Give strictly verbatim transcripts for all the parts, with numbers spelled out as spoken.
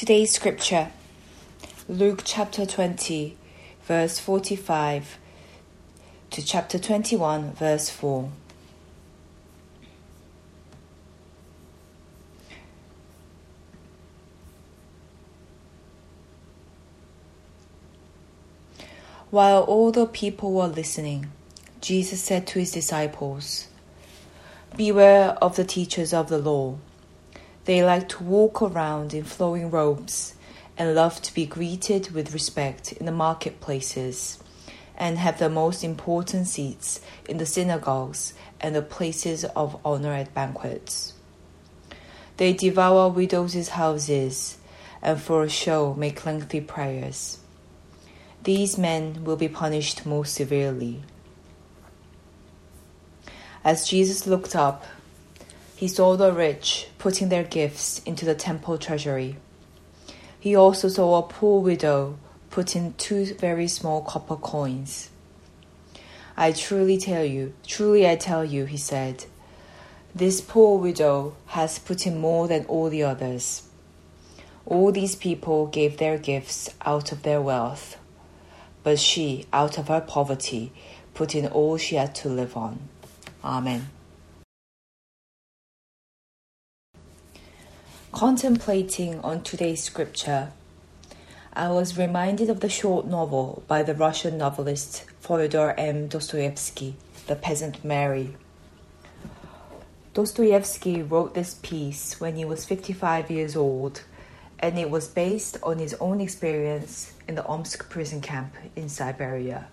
Today's scripture, Luke chapter twenty, verse forty-five to chapter twenty-one, verse four. While all the people were listening, Jesus said to his disciples, "Beware of the teachers of the law. They like to walk around in flowing robes and love to be greeted with respect in the marketplaces and have the most important seats in the synagogues and the places of honor at banquets. They devour widows' houses and for a show make lengthy prayers. These men will be punished most severely." As Jesus looked up, he saw the rich putting their gifts into the temple treasury. He also saw a poor widow put in two very small copper coins. "I truly tell you, truly I tell you," he said, "this poor widow has put in more than all the others. All these people gave their gifts out of their wealth, but she, out of her poverty, put in all she had to live on." Amen. Contemplating on today's scripture, I was reminded of the short novel by the Russian novelist Fyodor M. Dostoevsky, The Peasant Mary. Dostoevsky wrote this piece when he was fifty-five years old, and it was based on his own experience in the Omsk prison camp in Siberia.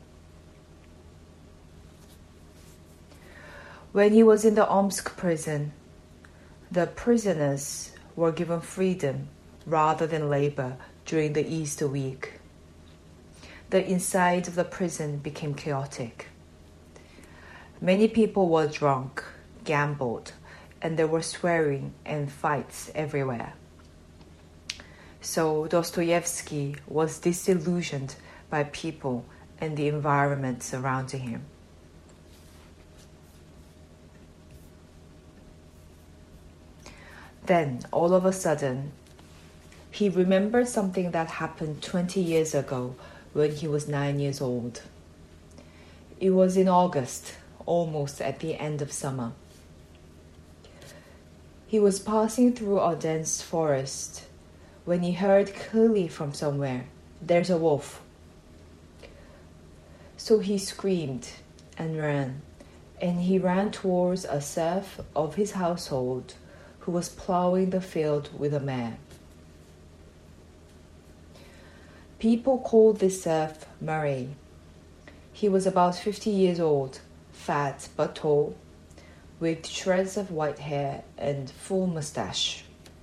When he was in the Omsk prison, the prisoners were given freedom rather than labor during the Easter week. The inside of the prison became chaotic. Many people were drunk, gambled, and there were swearing and fights everywhere. So Dostoevsky was disillusioned by people and the environment surrounding him. Then, all of a sudden, he remembered something that happened twenty years ago when he was nine years old. It was in August, almost at the end of summer. He was passing through a dense forest when he heard clearly from somewhere, "There's a wolf." So he screamed and ran, and he ran towards a serf of his household who was plowing the field with a mare. People called this serf Murray. He was about fifty years old, fat but tall, with shreds of white hair and full mustache.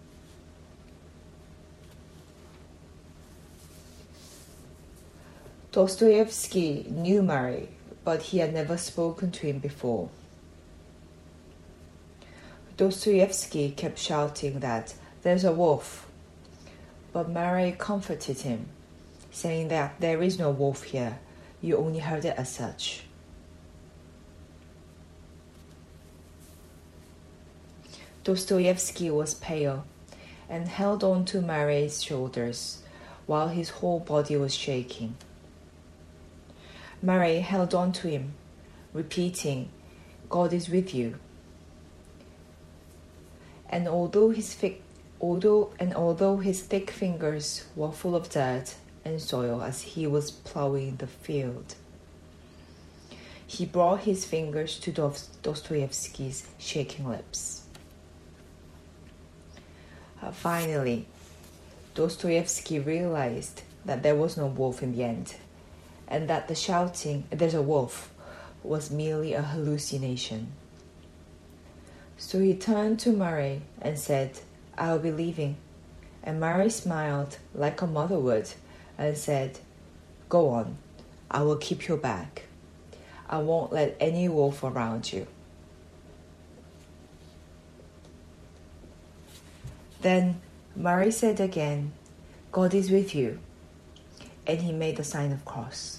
Dostoevsky knew Murray, but he had never spoken to him before. Dostoevsky kept shouting that "there's a wolf," but Murray comforted him, saying that there is no wolf here, you only heard it as such. Dostoevsky was pale and held on to Murray's shoulders while his whole body was shaking. Murray held on to him, repeating, "God is with you." And although his thick, although and although his thick fingers were full of dirt and soil as he was plowing the field, he brought his fingers to Dostoevsky's shaking lips. Uh, finally, Dostoevsky realized that there was no wolf in the end, and that the shouting, "There's a wolf," was merely a hallucination. So he turned to Murray and said, "I'll be leaving." And Murray smiled like a mother would and said, "Go on, I will keep your back. I won't let any wolf around you." Then Murray said again, "God is with you," and he made the sign of cross.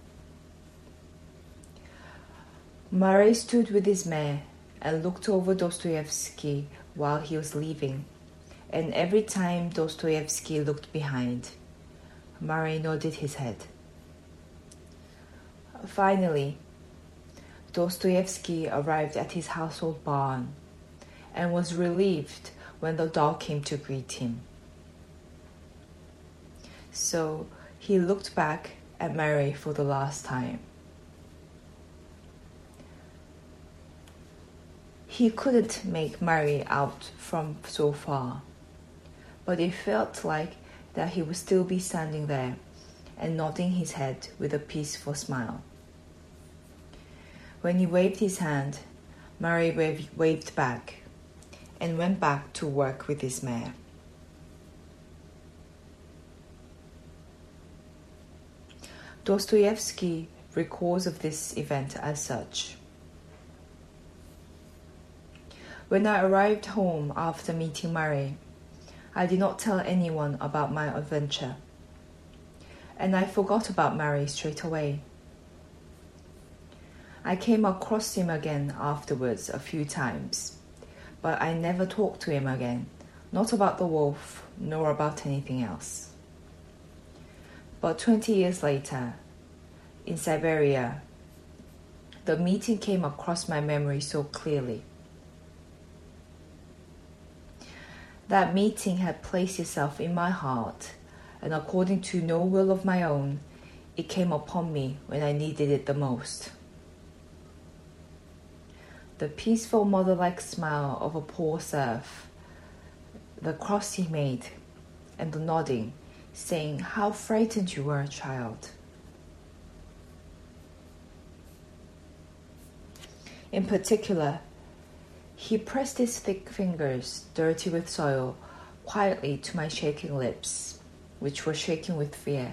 Murray stood with his mare and looked over Dostoevsky while he was leaving, and every time Dostoevsky looked behind, Murray nodded his head. Finally, Dostoevsky arrived at his household barn and was relieved when the dog came to greet him. So he looked back at Mary for the last time. He couldn't make Mary out from so far, but it felt like that he would still be standing there and nodding his head with a peaceful smile. When he waved his hand, Murray waved, waved back and went back to work with his mare. Dostoevsky recalls of this event as such. When I arrived home after meeting Murray, I did not tell anyone about my adventure, and I forgot about Murray straight away. I came across him again afterwards a few times, but I never talked to him again, not about the wolf, nor about anything else. But twenty years later, in Siberia, the meeting came across my memory so clearly. That meeting had placed itself in my heart, and according to no will of my own, it came upon me when I needed it the most. The peaceful mother-like smile of a poor serf, the cross he made, and the nodding, saying how frightened you were, child. In particular, he pressed his thick fingers, dirty with soil, quietly to my shaking lips, which were shaking with fear.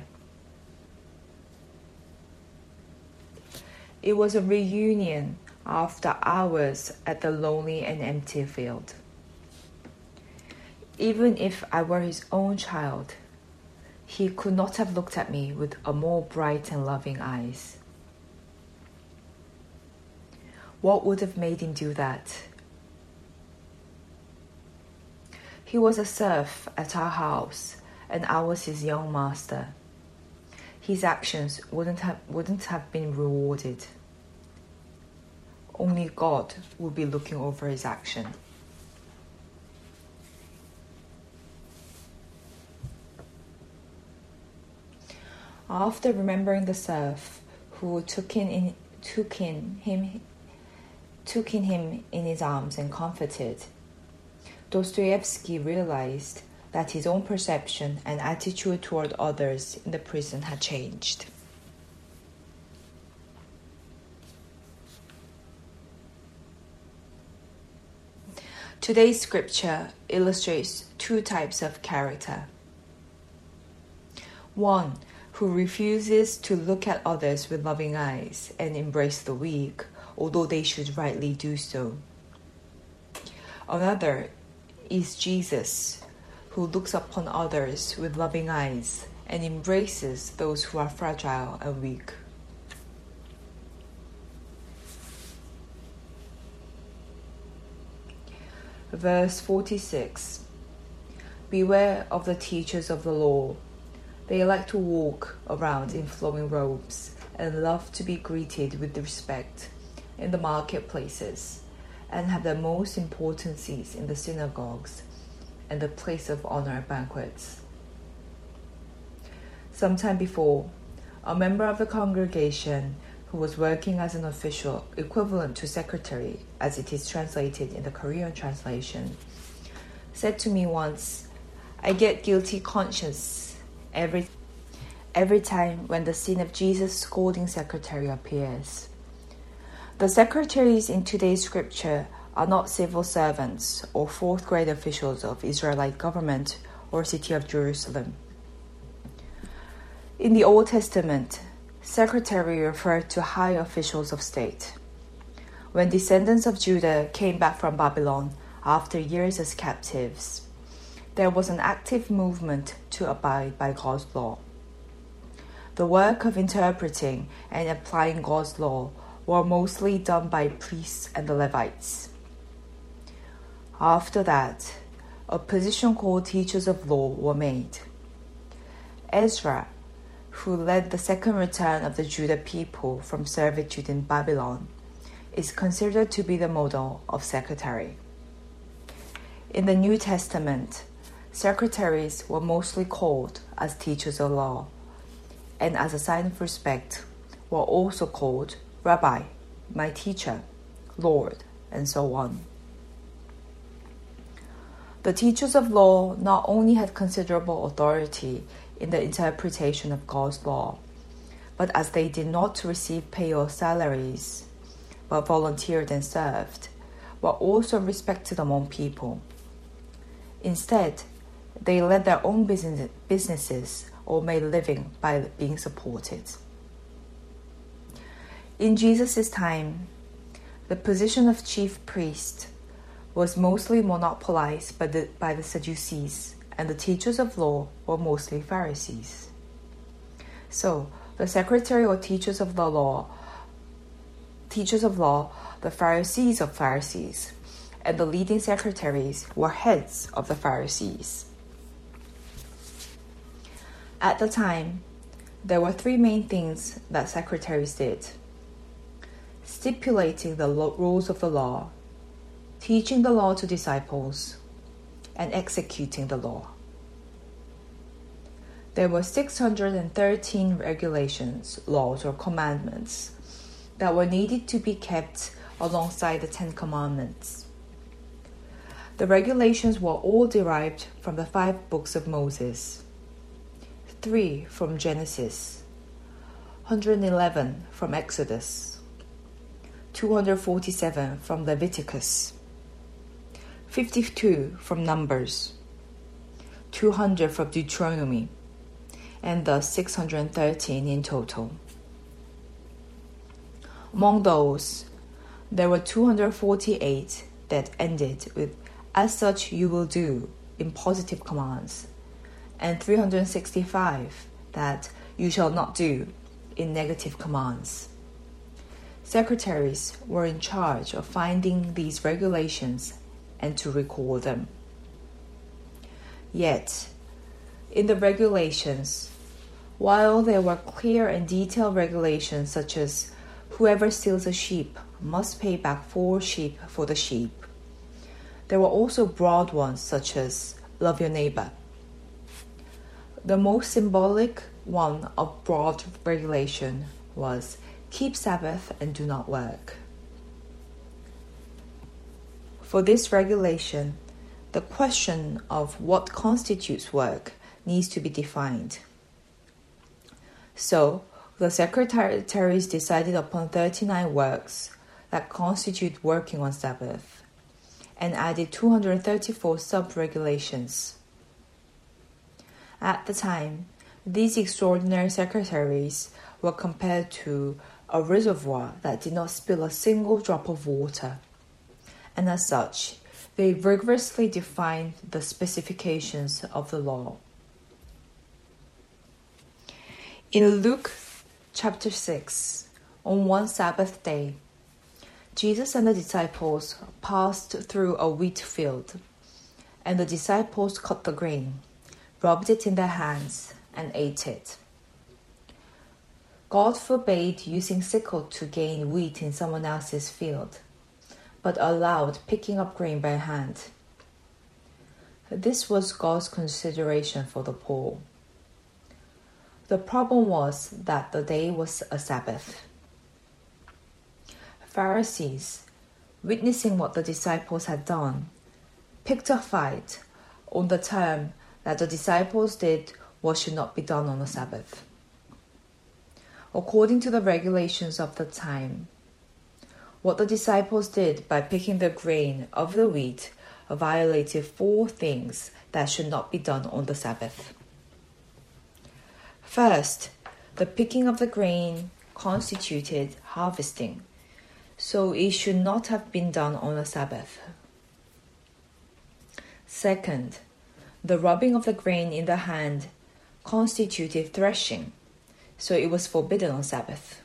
It was a reunion after hours at the lonely and empty field. Even if I were his own child, he could not have looked at me with a more bright and loving eyes. What would have made him do that? He was a serf at our house, and I was his young master. His actions wouldn't have, wouldn't have been rewarded. Only God would be looking over his action. After remembering the serf who took in, in took in him took in him in his arms and comforted, Dostoevsky realized that his own perception and attitude toward others in the prison had changed. Today's scripture illustrates two types of character. One who refuses to look at others with loving eyes and embrace the weak, although they should rightly do so. Another is Jesus, who looks upon others with loving eyes and embraces those who are fragile and weak. Verse forty-six. Beware of the teachers of the law. They like to walk around in flowing robes and love to be greeted with respect in the marketplaces, and have the most important seats in the synagogues and the place of honor banquets. Sometime before, a member of the congregation who was working as an official equivalent to secretary, as it is translated in the Korean translation, said to me once, "I get guilty conscience every every time when the scene of Jesus scolding secretary appears. The secretaries in today's scripture are not civil servants or fourth-grade officials of Israelite government or city of Jerusalem. In the Old Testament, secretary referred to high officials of state. When descendants of Judah came back from Babylon after years as captives, there was an active movement to abide by God's law. The work of interpreting and applying God's law were mostly done by priests and the Levites. After that, a position called teachers of law were made. Ezra, who led the second return of the Judah people from servitude in Babylon, is considered to be the model of secretary. In the New Testament, secretaries were mostly called as teachers of law, and as a sign of respect, were also called Rabbi, my teacher, Lord, and so on. The teachers of law not only had considerable authority in the interpretation of God's law, but as they did not receive pay or salaries, but volunteered and served, were also respected among people. Instead, they led their own business, businesses or made a living by being supported. In Jesus' time, the position of chief priest was mostly monopolized by the, by the Sadducees, and the teachers of law were mostly Pharisees. So, the secretary or teachers of the law, teachers of law, the Pharisees of Pharisees, and the leading secretaries were heads of the Pharisees. At the time, there were three main things that secretaries did: stipulating the rules of the law, teaching the law to disciples, and executing the law. There were six hundred thirteen regulations, laws, or commandments that were needed to be kept alongside the Ten Commandments. The regulations were all derived from the five books of Moses, three from Genesis, one hundred eleven from Exodus, two hundred forty-seven from Leviticus, fifty-two from Numbers, two hundred from Deuteronomy, and thus six hundred thirteen in total. Among those, there were two hundred forty-eight that ended with "as such you will do" in positive commands, and three hundred sixty-five that "you shall not do" in negative commands. Secretaries were in charge of finding these regulations and to record them. Yet, in the regulations, while there were clear and detailed regulations such as whoever steals a sheep must pay back four sheep for the sheep, there were also broad ones such as love your neighbor. The most symbolic one of broad regulation was keep Sabbath and do not work. For this regulation, the question of what constitutes work needs to be defined. So, the secretaries decided upon thirty-nine works that constitute working on Sabbath, and added two hundred thirty-four sub-regulations. At the time, these extraordinary secretaries were compared to a reservoir that did not spill a single drop of water, and as such, they rigorously defined the specifications of the law. In Luke chapter six, on one Sabbath day, Jesus and the disciples passed through a wheat field, and the disciples cut the grain, rubbed it in their hands, and ate it. God forbade using sickle to gain wheat in someone else's field, but allowed picking up grain by hand. This was God's consideration for the poor. The problem was that the day was a Sabbath. Pharisees, witnessing what the disciples had done, picked a fight on the term that the disciples did what should not be done on the Sabbath. According to the regulations of the time, what the disciples did by picking the grain of the wheat violated four things that should not be done on the Sabbath. First, the picking of the grain constituted harvesting, so it should not have been done on the Sabbath. Second, the rubbing of the grain in the hand constituted threshing, so it was forbidden on Sabbath.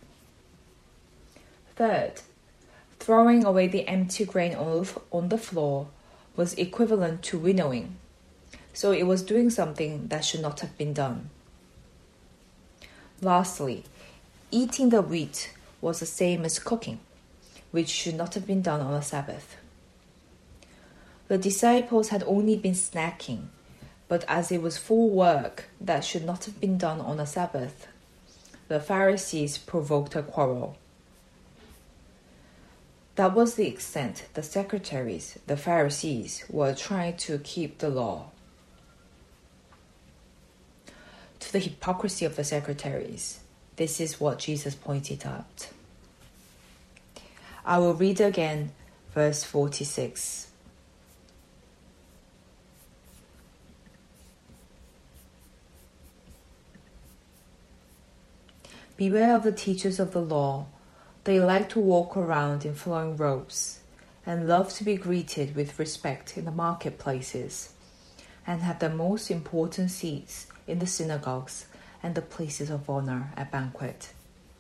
Third, throwing away the empty grain on the floor was equivalent to winnowing, so it was doing something that should not have been done. Lastly, eating the wheat was the same as cooking, which should not have been done on a Sabbath. The disciples had only been snacking, but as it was full work that should not have been done on a Sabbath, the Pharisees provoked a quarrel. That was the extent the secretaries, the Pharisees, were trying to keep the law. To the hypocrisy of the secretaries, this is what Jesus pointed out. I will read again verse forty-six. Beware of the teachers of the law. They like to walk around in flowing robes and love to be greeted with respect in the marketplaces and have the most important seats in the synagogues and the places of honor at banquet.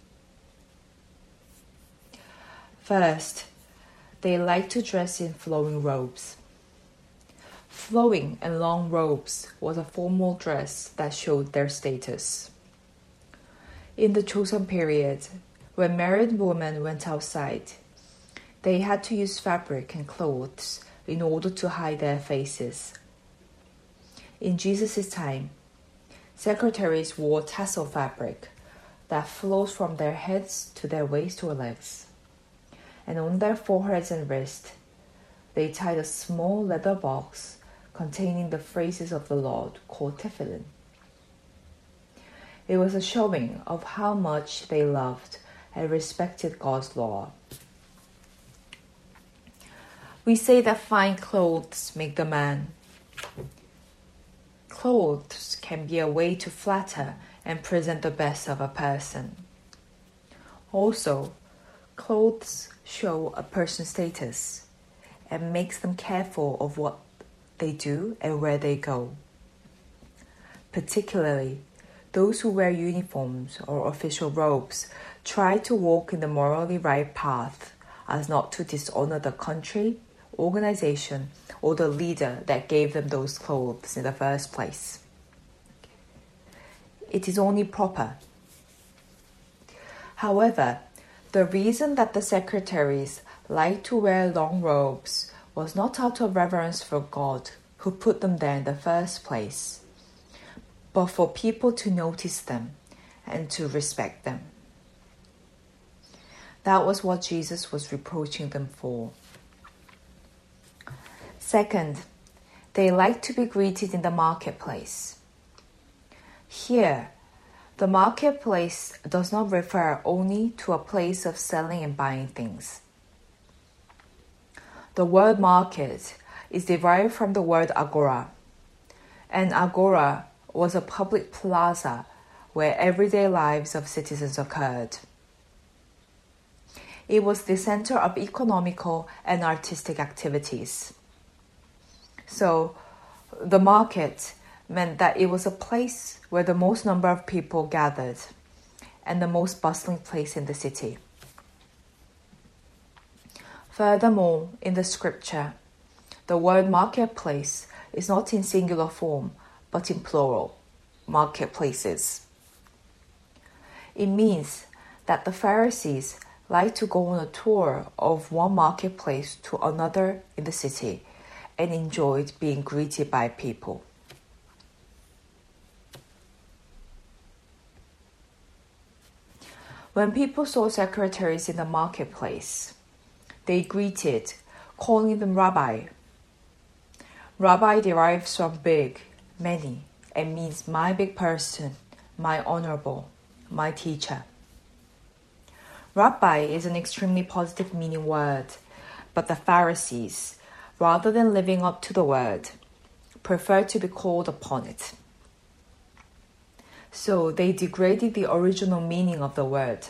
First, they like to dress in flowing robes. Flowing and long robes was a formal dress that showed their status. In the Chosun period, when married women went outside, they had to use fabric and clothes in order to hide their faces. In Jesus' time, secretaries wore tassel fabric that flows from their heads to their waist or legs, and on their foreheads and wrists, they tied a small leather box containing the phrases of the Lord called tefillin. It was a showing of how much they loved and respected God's law. We say that fine clothes make the man. Clothes can be a way to flatter and present the best of a person. Also, clothes show a person's status and makes them careful of what they do and where they go. Particularly, those who wear uniforms or official robes try to walk in the morally right path as not to dishonor the country, organization, or the leader that gave them those clothes in the first place. It is only proper. However, the reason that the secretaries liked to wear long robes was not out of reverence for God, who put them there in the first place, but for people to notice them and to respect them. That was what Jesus was reproaching them for. Second, they liked to be greeted in the marketplace. Here, the marketplace does not refer only to a place of selling and buying things. The word market is derived from the word agora, and agora was a public plaza where everyday lives of citizens occurred. It was the center of economical and artistic activities. So, the market meant that it was a place where the most number of people gathered and the most bustling place in the city. Furthermore, in the scripture, the word marketplace is not in singular form, but in plural, marketplaces. It means that the Pharisees liked to go on a tour of one marketplace to another in the city and enjoyed being greeted by people. When people saw secretaries in the marketplace, they greeted, calling them rabbi. Rabbi derives from big, many, and means my big person, my honorable, my teacher. Rabbi is an extremely positive meaning word, but the Pharisees, rather than living up to the word, preferred to be called upon it. So they degraded the original meaning of the word.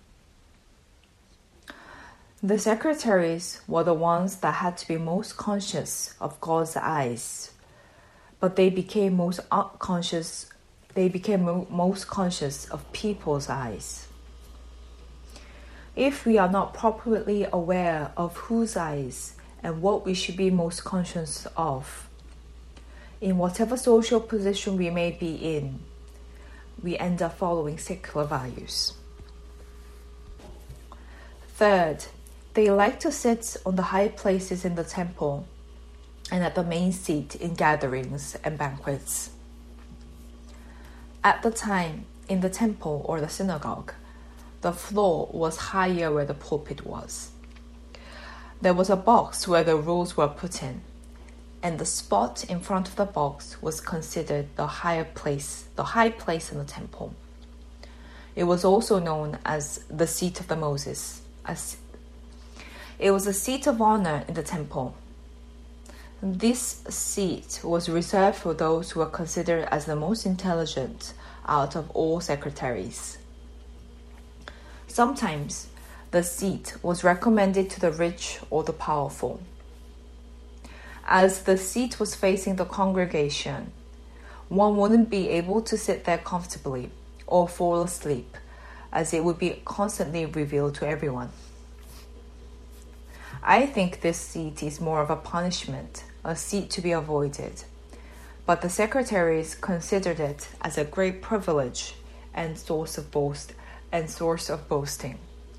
The secretaries were the ones that had to be most conscious of God's eyes, but they became most unconscious. They became mo- most conscious of people's eyes. If we are not properly aware of whose eyes and what we should be most conscious of. In whatever social position we may be in, we end up following secular values. Third, they like to sit on the high places in the temple and at the main seat in gatherings and banquets. At the time, in the temple or the synagogue, the floor was higher where the pulpit was. There was a box where the rules were put in, and the spot in front of the box was considered the higher place, the high place in the temple. It was also known as the seat of the Moses. As it was a seat of honor in the temple. This seat was reserved for those who were considered as the most intelligent out of all secretaries. Sometimes the seat was recommended to the rich or the powerful. As the seat was facing the congregation, one wouldn't be able to sit there comfortably or fall asleep, as it would be constantly revealed to everyone. I think this seat is more of a punishment, a seat to be avoided, but the secretaries considered it as a great privilege and source of boast and source of boasting.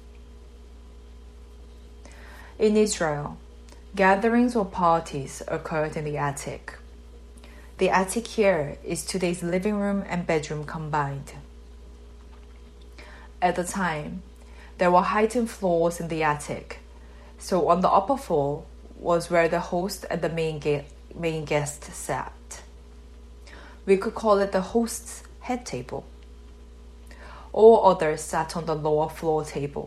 In Israel, gatherings or parties occurred in the attic. The attic here is today's living room and bedroom combined. At the time, there were heightened floors in the attic, so on the upper floor was where the host and the main, ga- main guest sat. We could call it the host's head table. All others sat on the lower floor table.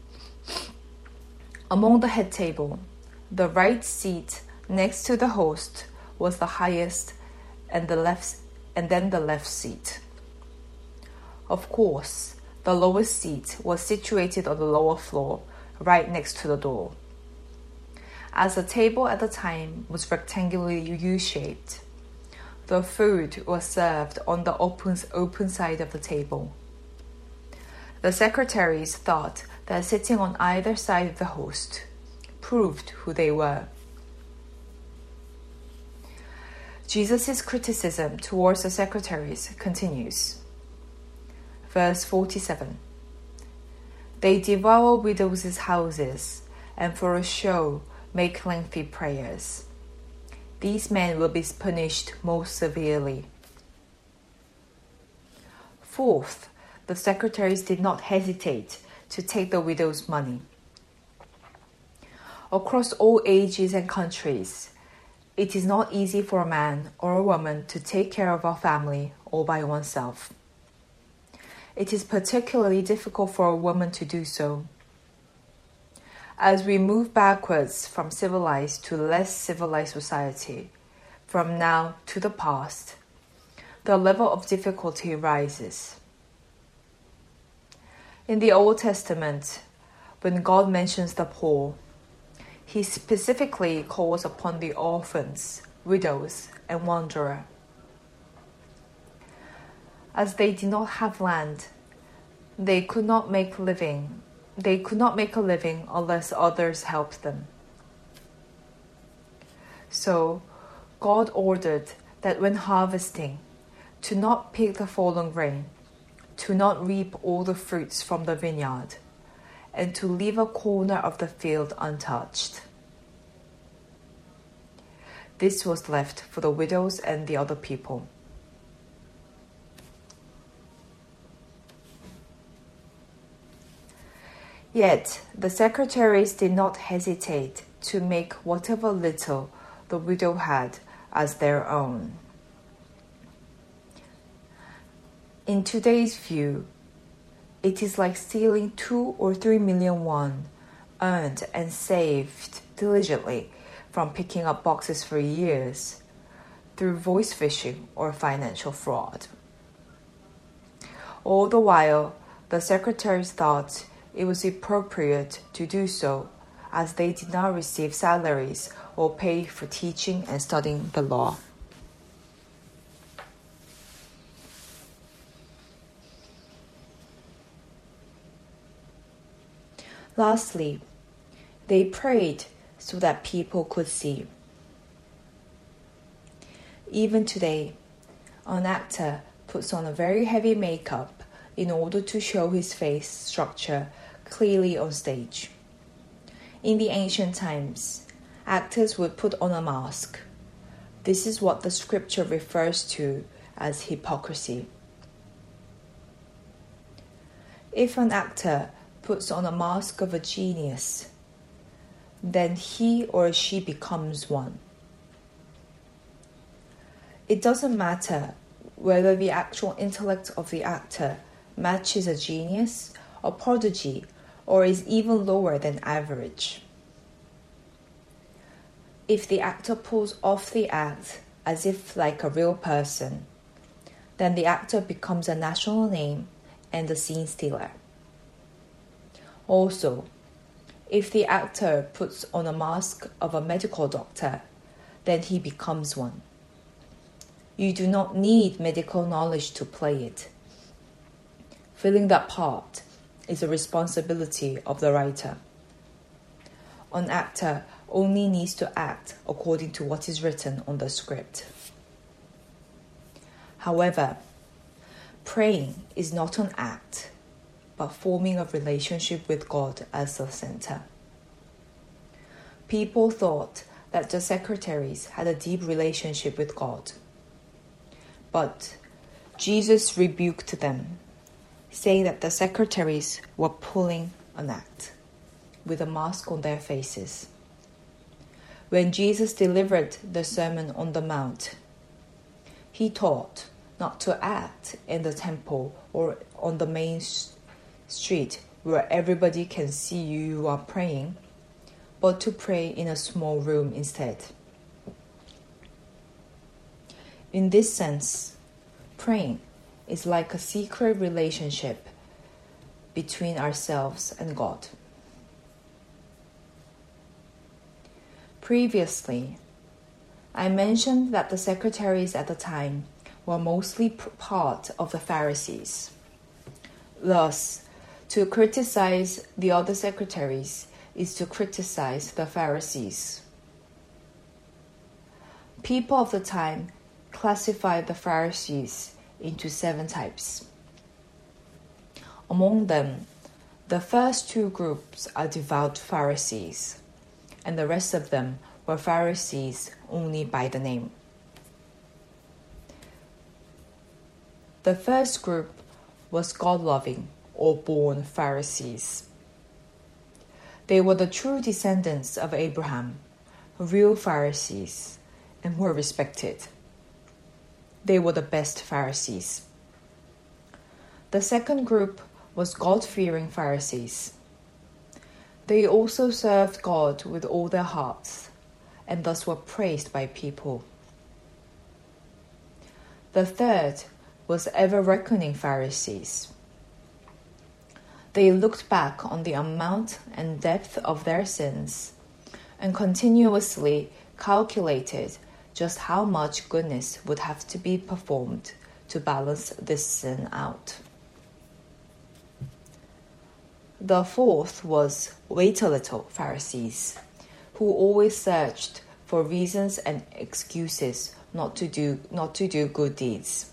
Among the head table, the right seat next to the host was the highest, and the left and then the left seat. Of course, the lowest seat was situated on the lower floor, right next to the door. As the table at the time was rectangularly U-shaped, the food was served on the open, open side of the table. The secretaries thought that sitting on either side of the host proved who they were. Jesus' criticism towards the secretaries continues. Verse forty-seven. They devour widows' houses, and for a show make lengthy prayers. These men will be punished most severely. Fourth, the secretaries did not hesitate to take the widow's money. Across all ages and countries, it is not easy for a man or a woman to take care of a family all by oneself. It is particularly difficult for a woman to do so. As we move backwards from civilized to less civilized society, from now to the past, the level of difficulty rises. In the Old Testament, when God mentions the poor, He specifically calls upon the orphans, widows, and wanderer. As they did not have land, they could not make living. They could not make a living unless others helped them. So, God ordered that when harvesting, to not pick the fallen grain, to not reap all the fruits from the vineyard, and to leave a corner of the field untouched. This was left for the widows and the other people. Yet the secretaries did not hesitate to make whatever little the widow had as their own. In today's view, it is like stealing two or three million won earned and saved diligently from picking up boxes for years through voice phishing or financial fraud. All the while, the secretaries thought it was appropriate to do so, as they did not receive salaries or pay for teaching and studying the law. Lastly, they prayed so that people could see. Even today, an actor puts on a very heavy makeup in order to show his face structure clearly on stage. In the ancient times, actors would put on a mask. This is what the scripture refers to as hypocrisy. If an actor puts on a mask of a genius, then he or she becomes one. It doesn't matter whether the actual intellect of the actor matches a genius, a prodigy, or is even lower than average. If the actor pulls off the act as if like a real person, then the actor becomes a national name and a scene stealer. Also, if the actor puts on a mask of a medical doctor, then he becomes one. You do not need medical knowledge to play it. Filling that part is a responsibility of the writer. An actor only needs to act according to what is written on the script. However, praying is not an act, but forming a relationship with God as the center. People thought that the secretaries had a deep relationship with God. But Jesus rebuked them, saying that the secretaries were pulling an act with a mask on their faces. When Jesus delivered the Sermon on the Mount, he taught not to act in the temple or on the main street where everybody can see you are praying, but to pray in a small room instead. In this sense, praying is like a secret relationship between ourselves and God. Previously, I mentioned that the secretaries at the time were mostly part of the Pharisees. Thus, to criticize the other secretaries is to criticize the Pharisees. People of the time classified the Pharisees into seven types. Among them, the first two groups are devout Pharisees, and the rest of them were Pharisees only by the name. The first group was God-loving or born Pharisees. They were the true descendants of Abraham, real Pharisees, and were respected. They were the best Pharisees. The second group was God-fearing Pharisees. They also served God with all their hearts, and thus were praised by people. The third was ever-reckoning Pharisees. They looked back on the amount and depth of their sins and continuously calculated just how much goodness would have to be performed to balance this sin out. The fourth was wait a little Pharisees, who always searched for reasons and excuses not to do not to do good deeds.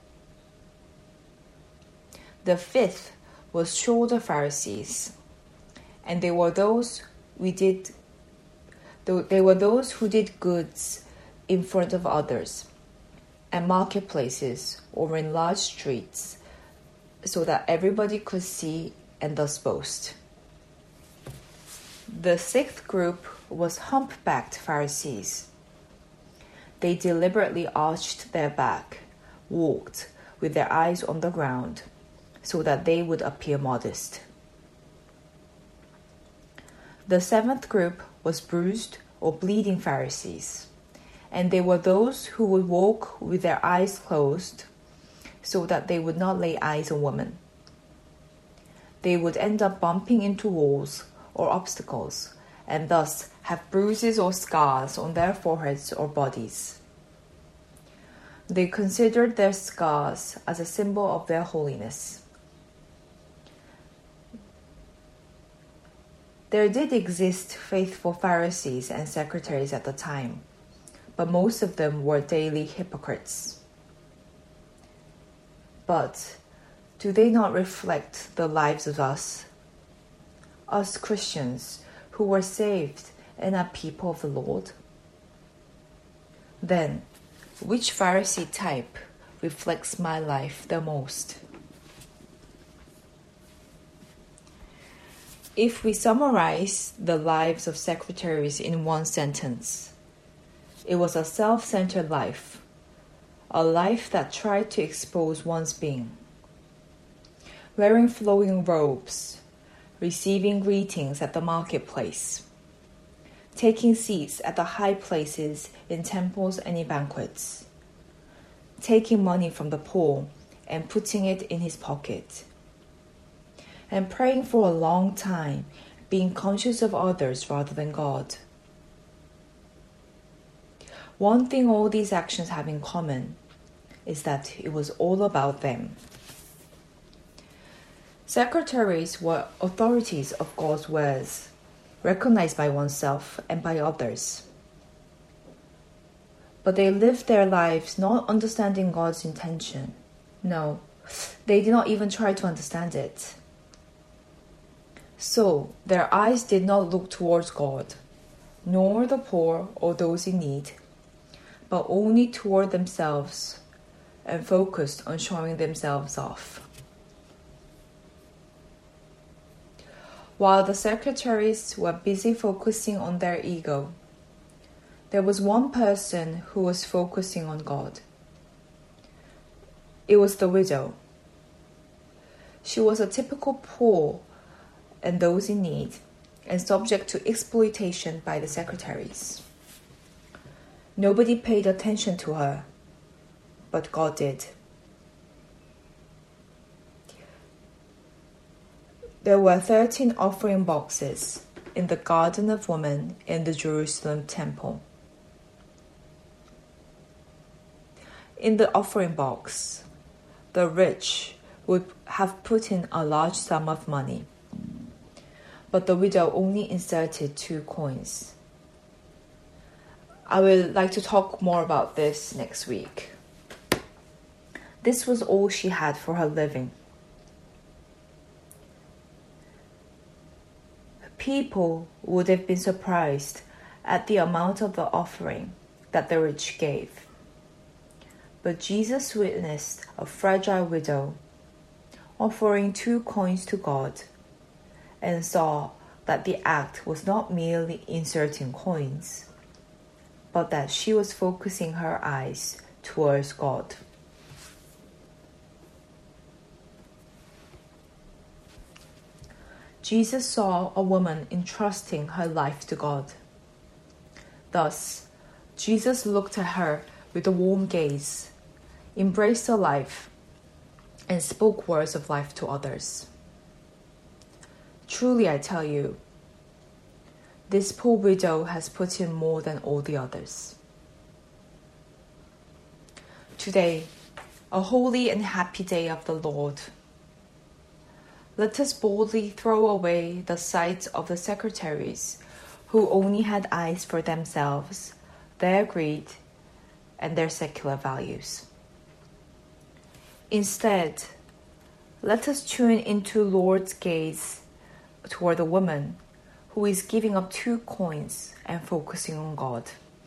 The fifth was shoulder Pharisees, and they were those we did they were those who did goods in front of others, at marketplaces or in large streets, so that everybody could see and thus boast. The sixth group was humpbacked Pharisees. They deliberately arched their back, walked with their eyes on the ground, so that they would appear modest. The seventh group was bruised or bleeding Pharisees, and they were those who would walk with their eyes closed, so that they would not lay eyes on women. They would end up bumping into walls or obstacles, and thus have bruises or scars on their foreheads or bodies. They considered their scars as a symbol of their holiness. There did exist faithful Pharisees and secretaries at the time, but most of them were daily hypocrites. But do they not reflect the lives of us? Us Christians who were saved and are people of the Lord? Then, which Pharisee type reflects my life the most? If we summarize the lives of secretaries in one sentence, it was a self-centered life, a life that tried to expose one's being. Wearing flowing robes, receiving greetings at the marketplace, taking seats at the high places in temples and in banquets, taking money from the poor and putting it in his pocket, and praying for a long time, being conscious of others rather than God. One thing all these actions have in common is that it was all about them. Secretaries were authorities of God's words, recognized by oneself and by others. But they lived their lives not understanding God's intention. No, they did not even try to understand it. So their eyes did not look towards God, nor the poor or those in need, but only toward themselves and focused on showing themselves off. While the secretaries were busy focusing on their ego, there was one person who was focusing on God. It was the widow. She was a typical poor and those in need, and subject to exploitation by the secretaries. Nobody paid attention to her, but God did. There were thirteen offering boxes in the Garden of Women in the Jerusalem temple. In the offering box, the rich would have put in a large sum of money, but the widow only inserted two coins. I would like to talk more about this next week. This was all she had for her living. People would have been surprised at the amount of the offering that the rich gave. But Jesus witnessed a fragile widow offering two coins to God and saw that the act was not merely inserting coins, but that she was focusing her eyes towards God. Jesus saw a woman entrusting her life to God. Thus, Jesus looked at her with a warm gaze, embraced her life, and spoke words of life to others. Truly, I tell you, this poor widow has put in more than all the others. Today, a holy and happy day of the Lord. Let us boldly throw away the sight of the secretaries who only had eyes for themselves, their greed, and their secular values. Instead, let us tune into Lord's gaze toward the woman who is giving up two coins and focusing on God.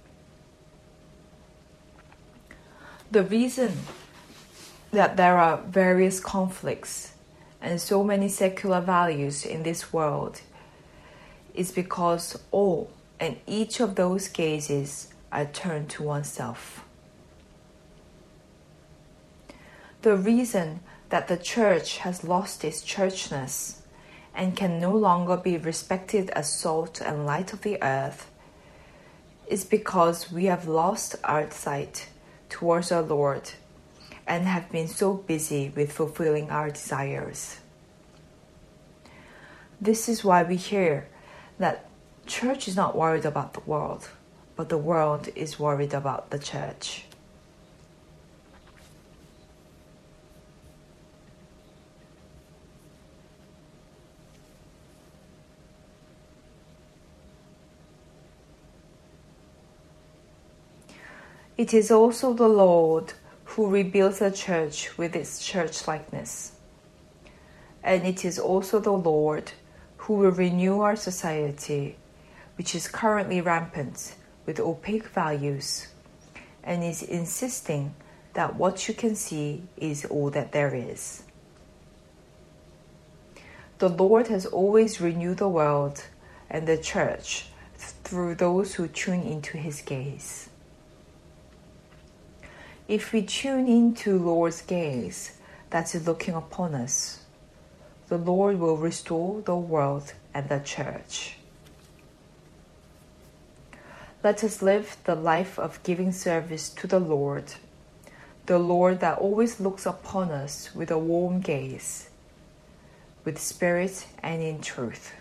The reason that there are various conflicts and so many secular values in this world is because all and each of those gazes are turned to oneself. The reason that the church has lost its churchness and can no longer be respected as salt and light of the earth is because we have lost our sight towards our Lord and have been so busy with fulfilling our desires. This is why we hear that church is not worried about the world, but the world is worried about the church. It is also the Lord who rebuilds the church with its church-likeness. And it is also the Lord who will renew our society, which is currently rampant with opaque values, and is insisting that what you can see is all that there is. The Lord has always renewed the world and the church through those who tune into His gaze. If we tune into Lord's gaze that is looking upon us, the Lord will restore the world and the church. Let us live the life of giving service to the Lord, the Lord that always looks upon us with a warm gaze, with spirit and in truth.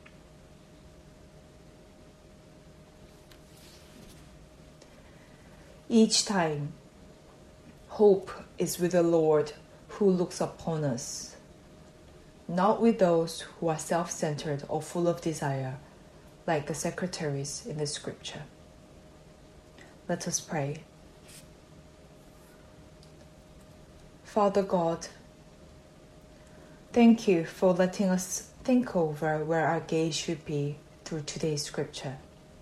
Each time, hope is with the Lord who looks upon us, not with those who are self-centered or full of desire, like the secretaries in the scripture. Let us pray. Father God, thank you for letting us think over where our gaze should be through today's scripture.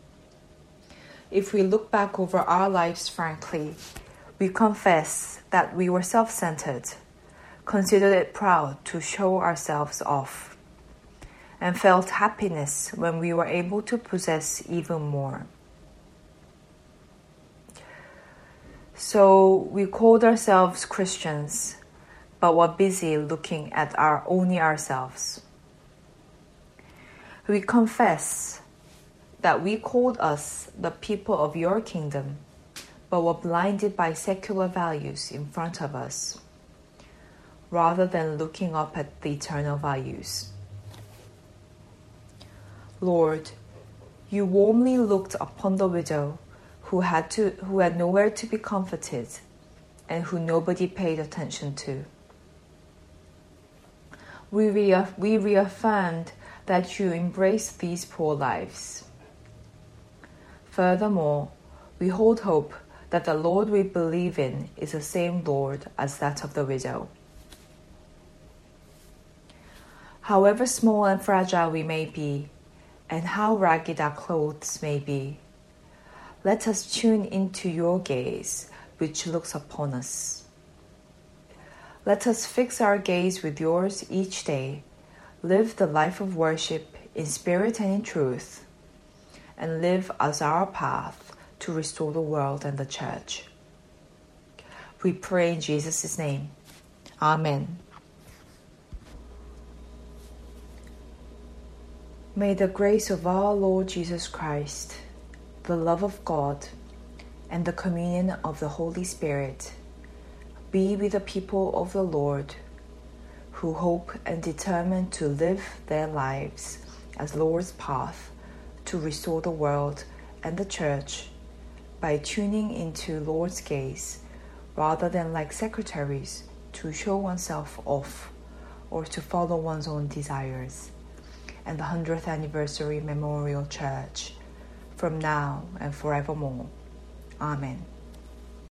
If we look back over our lives frankly, we confess that we were self-centered, considered it proud to show ourselves off, and felt happiness when we were able to possess even more. So we called ourselves Christians, but were busy looking at our only ourselves. We confess that we called us the people of your kingdom, but were blinded by secular values in front of us, rather than looking up at the eternal values. Lord, you warmly looked upon the widow who had to, who had nowhere to be comforted, and who nobody paid attention to. We, re- we reaffirmed that you embraced these poor lives. Furthermore, we hold hope that the Lord we believe in is the same Lord as that of the widow. However small and fragile we may be, and how ragged our clothes may be, let us tune into your gaze, which looks upon us. Let us fix our gaze with yours each day, live the life of worship in spirit and in truth, and live as our path to restore the world and the church. We pray in Jesus' name. Amen. May the grace of our Lord Jesus Christ, the love of God, and the communion of the Holy Spirit be with the people of the Lord who hope and determine to live their lives as Lord's path to restore the world and the church by tuning into Lord's gaze rather than like secretaries to show oneself off or to follow one's own desires. And the hundredth Anniversary Memorial Church, from now and forevermore. Amen.